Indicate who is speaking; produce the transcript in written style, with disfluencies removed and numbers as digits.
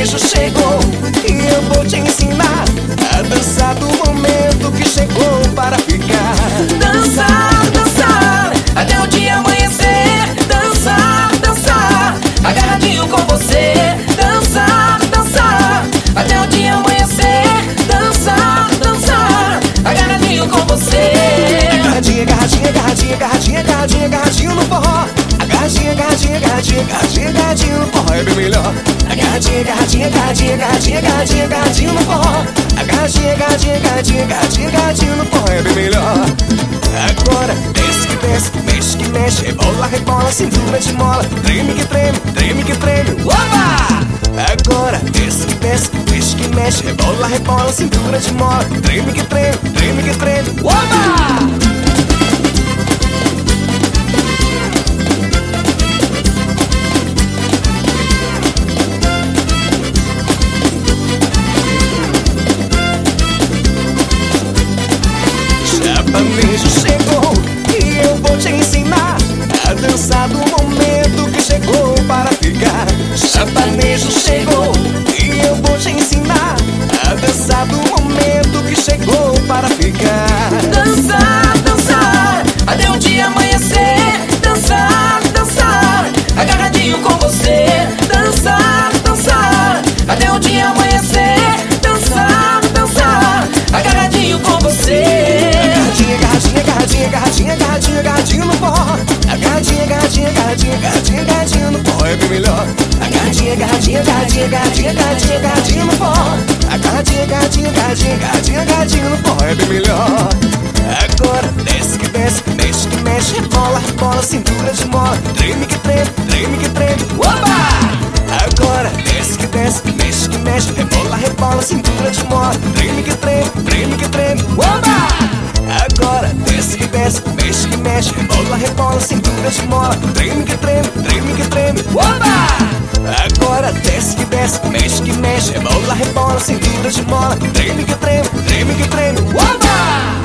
Speaker 1: Sertanejo chegou e eu vou te ensinar a dançar do momento que chegou para ficar.
Speaker 2: Dançar, dançar, até o dia amanhecer. Dançar, dançar, agarradinho com você. Dançar, dançar, até o dia amanhecer. Dançar, dançar, agarradinho com você.
Speaker 1: Agarradinha, agarradinha, agarradinha, agarradinha, agarradinha, agarradinho no forró. Agarradinha, agarradinha, agarradinha, agarradinha, agarradinho no forró é bem melhor. Agarradinha, agarradinha, agarradinha, agarradinha, agarradinha, agarradinho no forró. Agarradinha, agarradinha, agarradinha, agarradinha, agarradinho no forró é bem melhor. Agora desce que desce, mexe que mexe, rebola, rebola, cintura de mola. Treme que treme, treme que treme, opa! Agora desce que desce, mexe que mexe, rebola, rebola, cintura de mola. Treme que treme, treme que treme, opa! Sertanejo chegou e eu vou te ensinar a dançar do momento que chegou para ficar. Sertanejo chegou e eu vou te ensinar a dançar do momento que chegou para ficar.
Speaker 2: Dançar, dançar, até o dia amanhecer. Dançar, dançar, agarradinho com você. Dançar, dançar, até o dia amanhecer. Dançar, dançar, agarradinho com você.
Speaker 1: Agarradinha, agarradinha, agarradinha, agarradinha, agarradinho no forró. Agarradinha, agarradinha, agarradinha, agarradinha, agarradinho no forró é bem melhor. Agarradinha, agarradinha, agarradinha, agarradinha, agarradinha, agarradinho no forró. Agarradinha, agarradinha, agarradinha, agarradinha, agarradinho no forró é bem melhor. Agora desce que desce, mexe que mexe, rebola, rebola, cintura de mola. Treme que treme, treme que treme, opa! Agora desce que desce, mexe que mexe, rebola, rebola, cintura de mola. Treme que treme, opa! Agora desce que desce, mexe que mexe, rebola, rebola, cintura de mola. Treme que treme, opa! Agora desce que desce, mexe que mexe, rebola, rebola, cintura de mola. Treme que treme, opa!